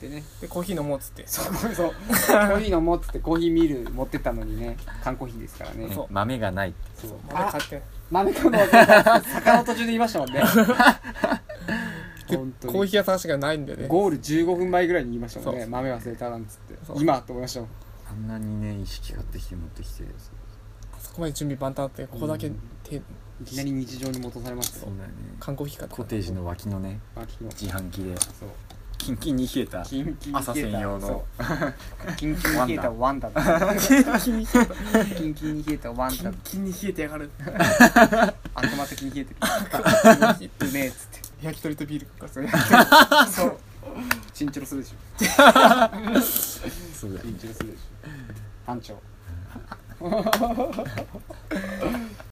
てね。 でコーヒー飲もうっつってそうコーヒー飲もうっつってコーヒーミル持ってったのにね、缶コーヒーですからね。 そう豆がないって。 そう豆買って豆買うの忘れたって坂の途中で言いましたもんね。 で本当にコーヒー屋さんしかないんでね。 ゴール15分前ぐらいに言いましたもんね。 そう豆忘れたなんつってそう今と思いましたもん。 あんなにね意識買ってきて持ってきて。 そこまで準備万端あってここだけ手いきなり日常に戻されましたよ。 そうだよね。 缶コーヒー買ってコテージの脇のね秋の自販機でそうキンキンに冷えたキンキンに冷えた朝専用のそうキンキンに冷えたワンダキンに冷えたキンキンに冷えたワンダキンに冷えてやがる悪魔的に冷えてるうめえっつって焼き鳥とビールかそうチンチロするでしょそうだよね。 チンチロするでしょ班長